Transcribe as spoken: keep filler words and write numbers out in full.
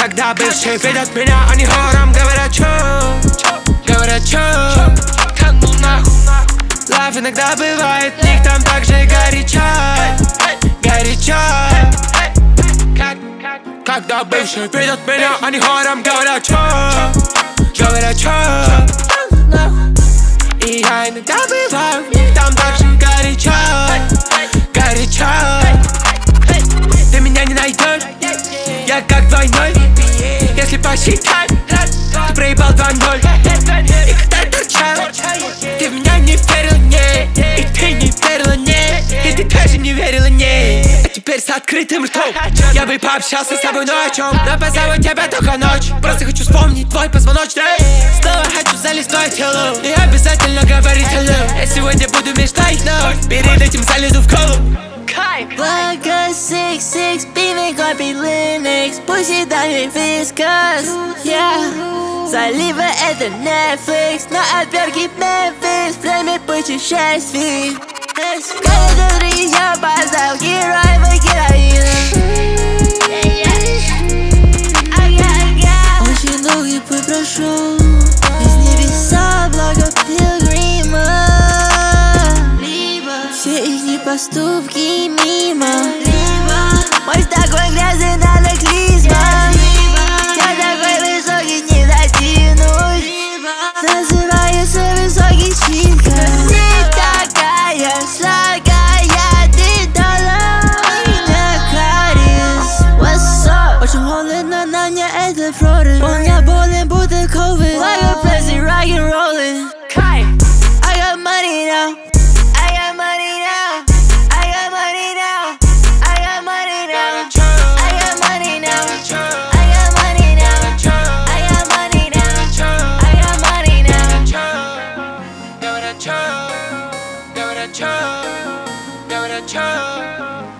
Когда бывшие видят меня, они хором говорят чё, говорят чё. Лайф иногда бывает, в них там так же горячо, горячо. Когда бывшие видят меня, они хором говорят чё, говорят чё. И я иногда бываю, в них там так же горячо, горячо. Ты меня не найдешь, я как двойной. Если посчитать, ты проебал два ноль. И когда торчал, ты в меня не верил, не. И ты не верила, не. И ты тоже не верила, не. А теперь с открытым ртом я бы пообщался с тобой ночью, но позову тебя только ночью. Просто хочу вспомнить твой позвоночник. Снова хочу залезть в твое тело и обязательно говорить hello. Я сегодня буду мечтать, но перед этим залезу в колу. Black six six, beaming copy Linux. Pussy down your viscous, yeah. Залива это Netflix, но отвергни Memphis. Время путешествий. Каждый день я поставил герой в героина. Очень долгий путь прошел, из небеса благо пилигрима. Все их поступки мимо. Мой такой грязный, надо клизма. Я такой высокий, не дотянусь. Называется высокий чинка. Ты такая сладкая, ты дала меня кариес. What's up? Очень холодно, на мне это флоры. Он меня болен, будто ковид. Like a plastic, rock and rollin'. I got money now. I got money now. I got money now. I got money now. I got money now. I got money now. I got money now. I got money now. Говорят чё, говорят чё, говорят чё.